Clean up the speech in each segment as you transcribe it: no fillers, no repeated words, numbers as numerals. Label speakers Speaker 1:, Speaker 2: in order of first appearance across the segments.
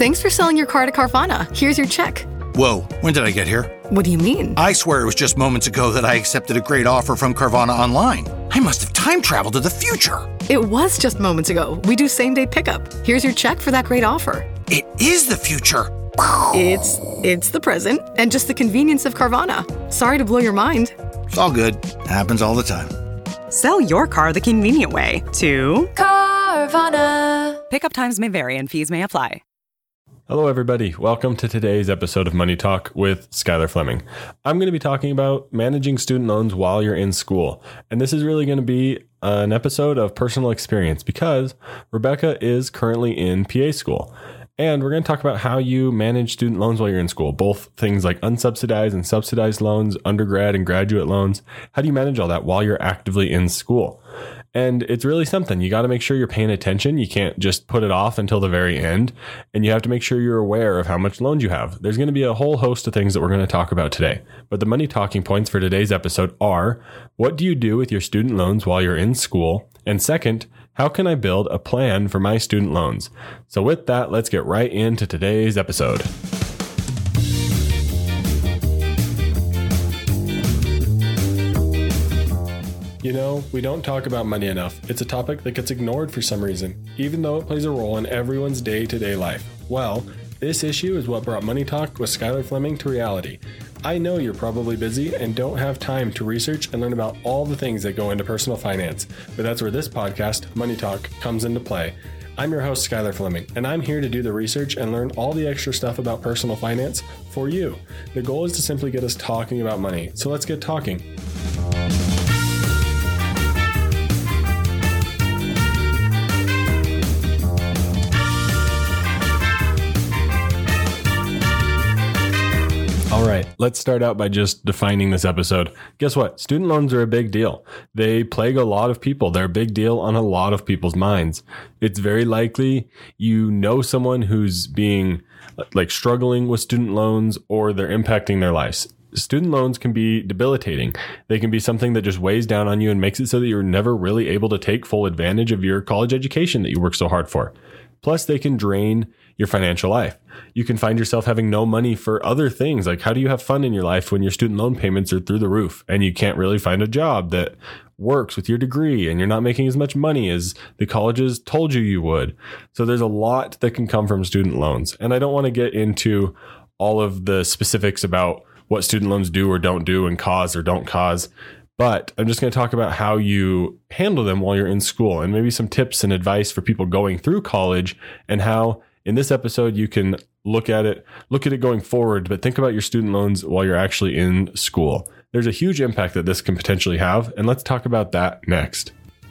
Speaker 1: Thanks for selling your car to Carvana. Here's your check.
Speaker 2: Whoa, when did I get here?
Speaker 1: What do you mean?
Speaker 2: I swear it was just moments ago that I accepted a great offer from Carvana online. I must have time traveled to the future.
Speaker 1: It was just moments ago. We do same-day pickup. Here's your check for that great offer.
Speaker 2: It is the future.
Speaker 1: It's the present and just the convenience of Carvana. Sorry to blow your mind.
Speaker 2: It's all good. Happens all the time.
Speaker 3: Sell your car the convenient way to
Speaker 4: Carvana.
Speaker 3: Pickup times may vary and fees may apply.
Speaker 5: Hello, everybody. Welcome to today's episode of Money Talk with Skylar Fleming. I'm going to be talking about managing student loans while you're in school. And this is really going to be an episode of personal experience because Rebecca is currently in PA school. And we're going to talk about how you manage student loans while you're in school, both things like unsubsidized and subsidized loans, undergrad and graduate loans. How do you manage all that while you're actively in school? And it's really something. You got to make sure you're paying attention. You can't just put it off until the very end. And you have to make sure you're aware of how much loans you have. There's going to be a whole host of things that we're going to talk about today. But the money talking points for today's episode are, what do you do with your student loans while you're in school? And second, how can I build a plan for my student loans? So with that, let's get right into today's episode. You know, we don't talk about money enough. It's a topic that gets ignored for some reason, even though it plays a role in everyone's day-to-day life. Well, this issue is what brought Money Talk with Skylar Fleming to reality. I know you're probably busy and don't have time to research and learn about all the things that go into personal finance, but that's where this podcast, Money Talk, comes into play. I'm your host, Skylar Fleming, and I'm here to do the research and learn all the extra stuff about personal finance for you. The goal is to simply get us talking about money, so let's get talking. All right, let's start out by just defining this episode. Guess what? Student loans are a big deal. They plague a lot of people. They're a big deal on a lot of people's minds. It's very likely you know someone who's being struggling with student loans or they're impacting their lives. Student loans can be debilitating. They can be something that just weighs down on you and makes it so that you're never really able to take full advantage of your college education that you work so hard for. Plus, they can drain your financial life. You can find yourself having no money for other things. Like, how do you have fun in your life when your student loan payments are through the roof and you can't really find a job that works with your degree and you're not making as much money as the colleges told you would? So there's a lot that can come from student loans. And I don't want to get into all of the specifics about what student loans do or don't do and cause or don't cause. But I'm just going to talk about how you handle them while you're in school and maybe some tips and advice for people going through college and how in this episode you can look at it going forward, but think about your student loans while you're actually in school. There's a huge impact that this can potentially have, and let's talk about that next.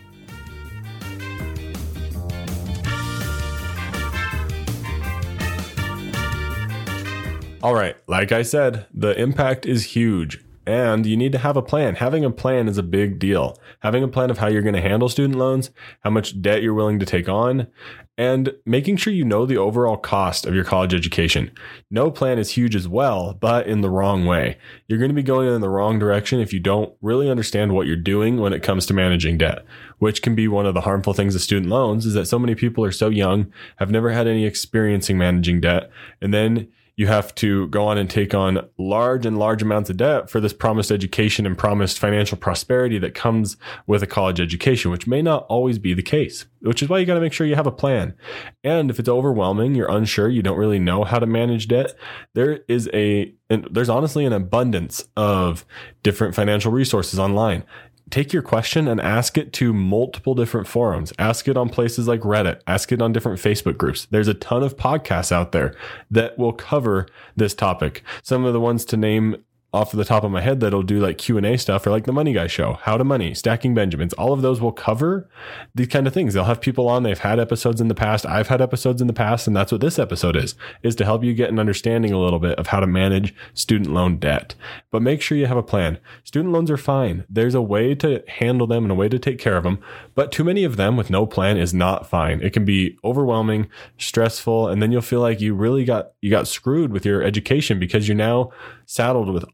Speaker 5: All right, like I said, the impact is huge. And you need to have a plan. Having a plan is a big deal. Having a plan of how you're going to handle student loans, how much debt you're willing to take on, and making sure you know the overall cost of your college education. No plan is huge as well, but in the wrong way. You're going to be going in the wrong direction if you don't really understand what you're doing when it comes to managing debt, which can be one of the harmful things of student loans is that so many people are so young, have never had any experience in managing debt, and then you have to go on and take on large amounts of debt for this promised education and promised financial prosperity that comes with a college education, which may not always be the case, which is why you got to make sure you have a plan. And if it's overwhelming, you're unsure, you don't really know how to manage debt, there's honestly an abundance of different financial resources online. Take your question and ask it to multiple different forums. Ask it on places like Reddit. Ask it on different Facebook groups. There's a ton of podcasts out there that will cover this topic. Some of the ones to name off of the top of my head that'll do like Q&A stuff are like The Money Guy Show, How to Money, Stacking Benjamins. All of those will cover these kind of things. They'll have people on. They've had episodes in the past. I've had episodes in the past. And that's what this episode is to help you get an understanding a little bit of how to manage student loan debt. But make sure you have a plan. Student loans are fine. There's a way to handle them and a way to take care of them. But too many of them with no plan is not fine. It can be overwhelming, stressful, and then you'll feel like you really got screwed with your education because you're now saddled with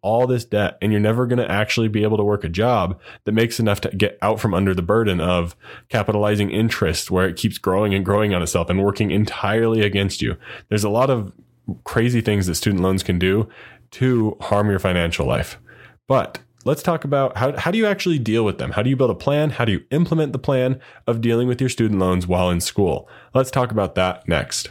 Speaker 5: all this debt and you're never going to actually be able to work a job that makes enough to get out from under the burden of capitalizing interest where it keeps growing and growing on itself and working entirely against you. There's a lot of crazy things that student loans can do to harm your financial life. But let's talk about how do you actually deal with them? How do you build a plan? How do you implement the plan of dealing with your student loans while in school? Let's talk about that next.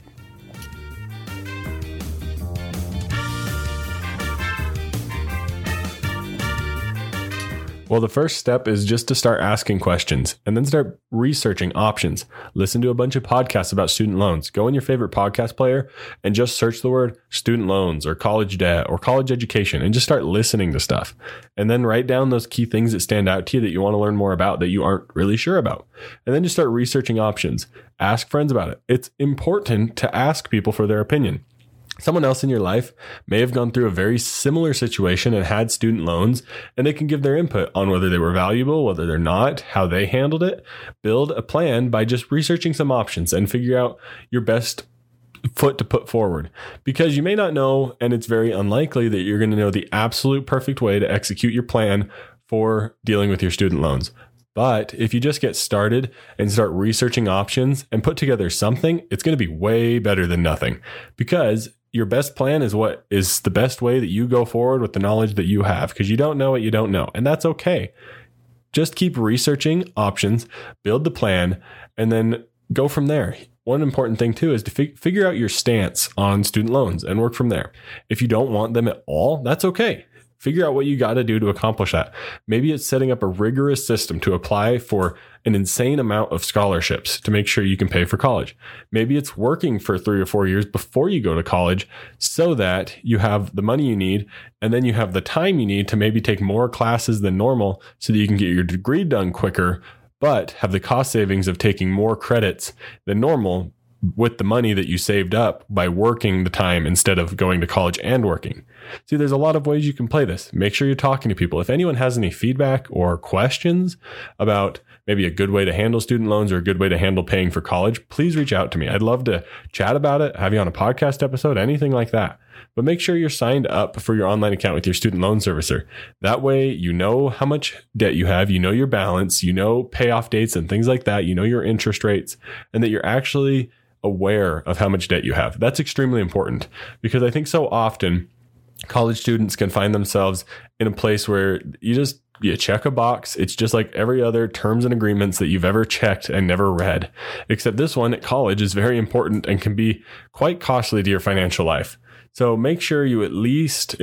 Speaker 5: Well, the first step is just to start asking questions and then start researching options. Listen to a bunch of podcasts about student loans. Go in your favorite podcast player and just search the word student loans or college debt or college education and just start listening to stuff. And then write down those key things that stand out to you that you want to learn more about that you aren't really sure about. And then just start researching options. Ask friends about it. It's important to ask people for their opinion. Someone else in your life may have gone through a very similar situation and had student loans, and they can give their input on whether they were valuable, whether they're not, how they handled it. Build a plan by just researching some options and figure out your best foot to put forward, because you may not know, and it's very unlikely that you're going to know the absolute perfect way to execute your plan for dealing with your student loans. But if you just get started and start researching options and put together something, it's going to be way better than nothing, because your best plan is what is the best way that you go forward with the knowledge that you have, because you don't know what you don't know. And that's okay. Just keep researching options, build the plan, and then go from there. One important thing too is to figure out your stance on student loans and work from there. If you don't want them at all, that's okay. Figure out what you got to do to accomplish that. Maybe it's setting up a rigorous system to apply for an insane amount of scholarships to make sure you can pay for college. Maybe it's working for 3 or 4 years before you go to college so that you have the money you need, and then you have the time you need to maybe take more classes than normal so that you can get your degree done quicker, but have the cost savings of taking more credits than normal with the money that you saved up by working the time instead of going to college and working. See, there's a lot of ways you can play this. Make sure you're talking to people. If anyone has any feedback or questions about maybe a good way to handle student loans or a good way to handle paying for college, please reach out to me. I'd love to chat about it, have you on a podcast episode, anything like that. But make sure you're signed up for your online account with your student loan servicer. That way, you know how much debt you have, you know your balance, you know payoff dates and things like that, you know your interest rates, and that you're actually aware of how much debt you have. That's extremely important, because I think so often college students can find themselves in a place where you check a box. It's just like every other terms and agreements that you've ever checked and never read, except this one at college is very important and can be quite costly to your financial life. So make sure you at least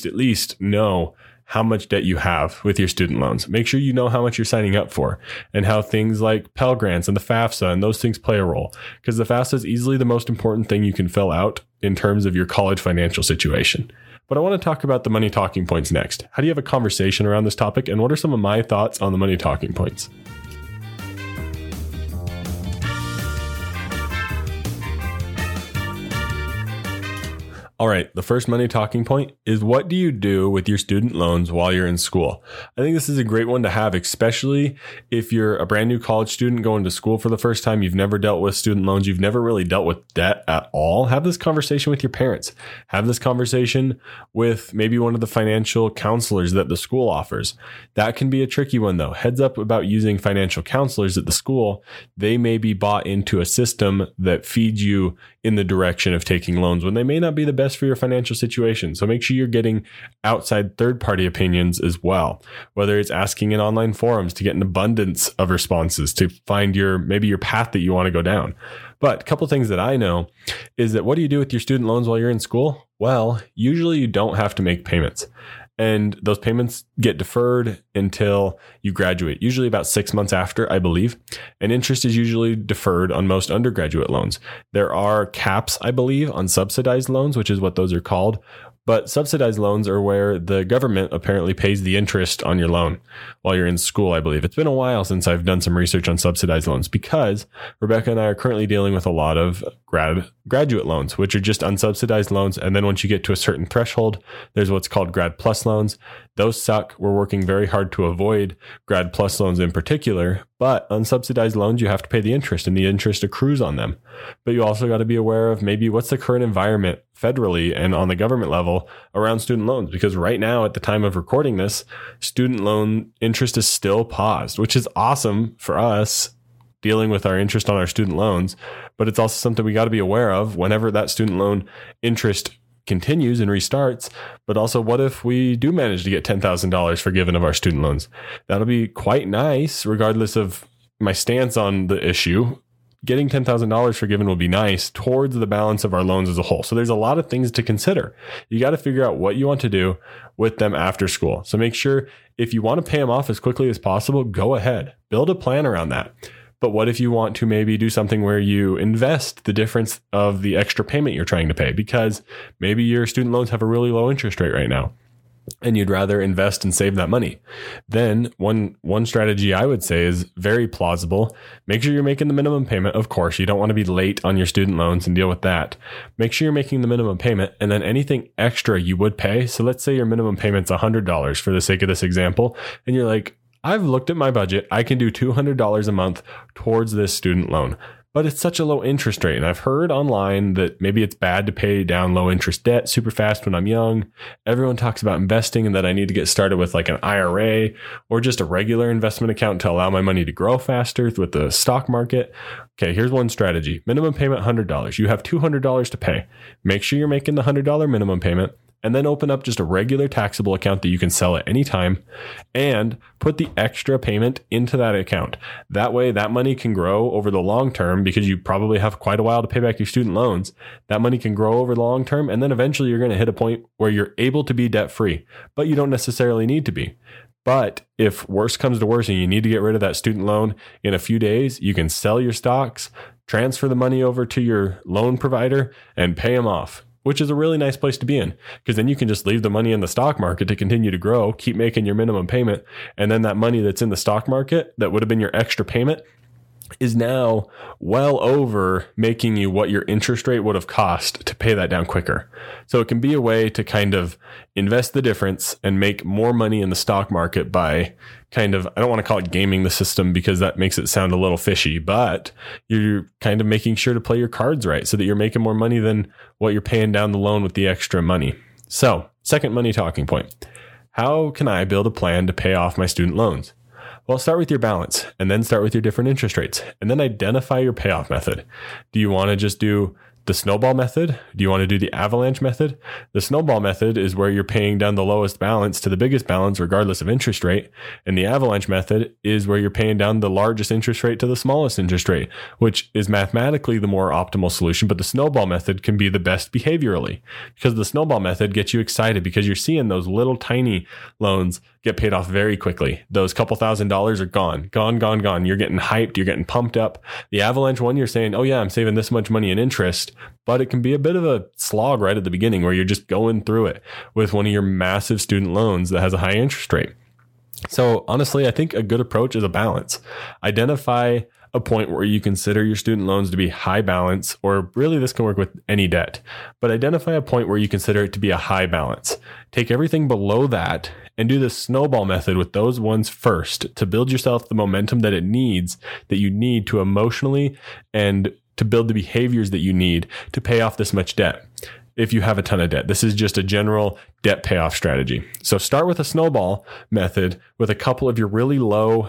Speaker 5: know how much debt you have with your student loans. Make sure you know how much you're signing up for and how things like Pell Grants and the FAFSA and those things play a role, because the FAFSA is easily the most important thing you can fill out in terms of your college financial situation. But I want to talk about the money talking points next. How do you have a conversation around this topic, and what are some of my thoughts on the money talking points? All right, the first money talking point is, what do you do with your student loans while you're in school? I think this is a great one to have, especially if you're a brand new college student going to school for the first time. You've never dealt with student loans. You've never really dealt with debt at all. Have this conversation with your parents. Have this conversation with maybe one of the financial counselors that the school offers. That can be a tricky one, though. Heads up about using financial counselors at the school. They may be bought into a system that feeds you in the direction of taking loans when they may not be the best for your financial situation. So make sure you're getting outside third-party opinions as well, whether it's asking in online forums to get an abundance of responses to find maybe your path that you want to go down. But a couple things that I know is that, what do you do with your student loans while you're in school? Well, usually you don't have to make payments. And those payments get deferred until you graduate, usually about 6 months after, I believe. And interest is usually deferred on most undergraduate loans. There are caps, I believe, on subsidized loans, which is what those are called. But subsidized loans are where the government apparently pays the interest on your loan while you're in school, I believe. It's been a while since I've done some research on subsidized loans, because Rebecca and I are currently dealing with a lot of graduate loans, which are just unsubsidized loans. And then once you get to a certain threshold, there's what's called Grad Plus loans. Those suck. We're working very hard to avoid Grad Plus loans in particular, but unsubsidized loans, you have to pay the interest and the interest accrues on them. But you also got to be aware of maybe what's the current environment federally and on the government level around student loans, because right now at the time of recording this, student loan interest is still paused, which is awesome for us dealing with our interest on our student loans. But it's also something we got to be aware of whenever that student loan interest continues and restarts. But also, what if we do manage to get $10,000 forgiven of our student loans? That'll be quite nice, regardless of my stance on the issue. Getting $10,000 forgiven will be nice towards the balance of our loans as a whole. So there's a lot of things to consider. You got to figure out what you want to do with them after school. So make sure if you want to pay them off as quickly as possible, go ahead, build a plan around that. But what if you want to maybe do something where you invest the difference of the extra payment you're trying to pay? Because maybe your student loans have a really low interest rate right now, and you'd rather invest and save that money. Then one strategy I would say is very plausible. Make sure you're making the minimum payment. Of course, you don't want to be late on your student loans and deal with that. Make sure you're making the minimum payment, and then anything extra you would pay. So let's say your minimum payment's $100 for the sake of this example, and you're like, I've looked at my budget. I can do $200 a month towards this student loan, but it's such a low interest rate. And I've heard online that maybe it's bad to pay down low interest debt super fast when I'm young. Everyone talks about investing and that I need to get started with like an IRA or just a regular investment account to allow my money to grow faster with the stock market. Okay, here's one strategy. Minimum payment, $100. You have $200 to pay. Make sure you're making the $100 minimum payment, and then open up just a regular taxable account that you can sell at any time and put the extra payment into that account. That way, that money can grow over the long term because you probably have quite a while to pay back your student loans. That money can grow over the long term, and then eventually you're going to hit a point where you're able to be debt free, but you don't necessarily need to be. But if worse comes to worse and you need to get rid of that student loan in a few days, you can sell your stocks, transfer the money over to your loan provider, and pay them off, which is a really nice place to be in, because then you can just leave the money in the stock market to continue to grow, keep making your minimum payment. And then that money that's in the stock market that would have been your extra payment is now well over making you what your interest rate would have cost to pay that down quicker. So it can be a way to kind of invest the difference and make more money in the stock market by kind of, I don't want to call it gaming the system because that makes it sound a little fishy, but you're kind of making sure to play your cards right so that you're making more money than what you're paying down the loan with the extra money. So, second money talking point. How can I build a plan to pay off my student loans? Well, start with your balance and then start with your different interest rates and then identify your payoff method. Do you want to just do the snowball method? Do you want to do the avalanche method? The snowball method is where you're paying down the lowest balance to the biggest balance regardless of interest rate. And the avalanche method is where you're paying down the largest interest rate to the smallest interest rate, which is mathematically the more optimal solution. But the snowball method can be the best behaviorally because the snowball method gets you excited because you're seeing those little tiny loans get paid off very quickly. Those couple $1,000s are gone. You're getting hyped. You're getting pumped up. The avalanche one, you're saying, oh yeah, I'm saving this much money in interest, but it can be a bit of a slog right at the beginning where you're just going through it with one of your massive student loans that has a high interest rate. So honestly, I think a good approach is a balance. Identify a point where you consider your student loans to be high balance, or really this can work with any debt, but identify a point where you consider it to be a high balance. Take everything below that and do the snowball method with those ones first to build yourself the momentum that you need to emotionally and to build the behaviors that you need to pay off this much debt. If you have a ton of debt, this is just a general debt payoff strategy. So start with a snowball method with a couple of your really low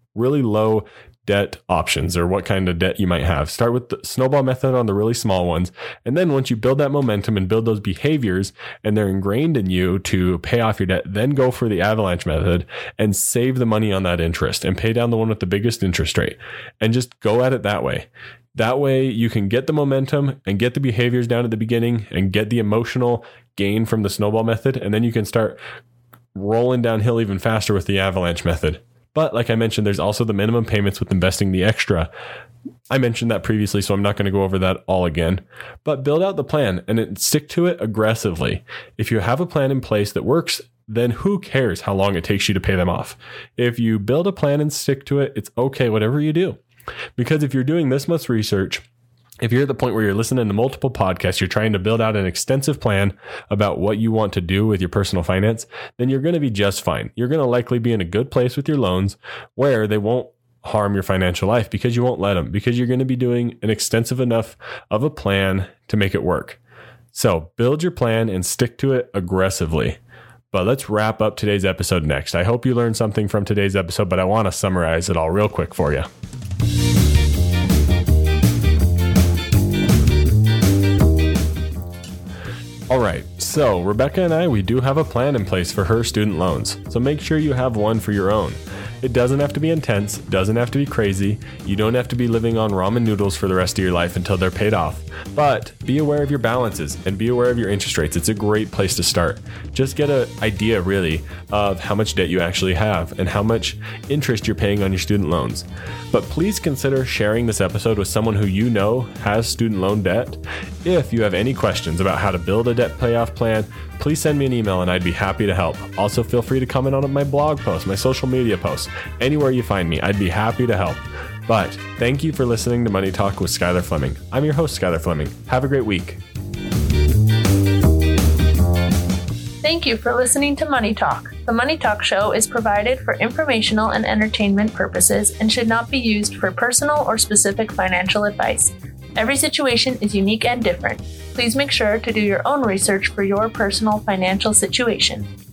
Speaker 5: debt options, or what kind of debt you might have. Start with the snowball method on the really small ones. And then once you build that momentum and build those behaviors and they're ingrained in you to pay off your debt, then go for the avalanche method and save the money on that interest and pay down the one with the biggest interest rate and just go at it that way. That way you can get the momentum and get the behaviors down at the beginning and get the emotional gain from the snowball method. And then you can start rolling downhill even faster with the avalanche method. But like I mentioned, there's also the minimum payments with investing the extra. I mentioned that previously, so I'm not going to go over that all again. But build out the plan and stick to it aggressively. If you have a plan in place that works, then who cares how long it takes you to pay them off? If you build a plan and stick to it, it's okay, whatever you do. Because if you're doing this much research If you're at the point where you're listening to multiple podcasts, you're trying to build out an extensive plan about what you want to do with your personal finance, then you're going to be just fine. You're going to likely be in a good place with your loans where they won't harm your financial life because you won't let them, because you're going to be doing an extensive enough of a plan to make it work. So build your plan and stick to it aggressively. But let's wrap up today's episode next. I hope you learned something from today's episode, but I want to summarize it all real quick for you. All right, so Rebecca and I, we do have a plan in place for her student loans. So make sure you have one for your own. It doesn't have to be intense, doesn't have to be crazy. You don't have to be living on ramen noodles for the rest of your life until they're paid off. But be aware of your balances and be aware of your interest rates. It's a great place to start. Just get an idea, really, of how much debt you actually have and how much interest you're paying on your student loans. But please consider sharing this episode with someone who you know has student loan debt. If you have any questions about how to build a debt payoff plan, please send me an email and I'd be happy to help. Also, feel free to comment on my blog posts, my social media posts, anywhere you find me. I'd be happy to help. But thank you for listening to Money Talk with Skylar Fleming. I'm your host, Skylar Fleming. Have a great week.
Speaker 6: Thank you for listening to Money Talk. The Money Talk show is provided for informational and entertainment purposes and should not be used for personal or specific financial advice. Every situation is unique and different. Please make sure to do your own research for your personal financial situation.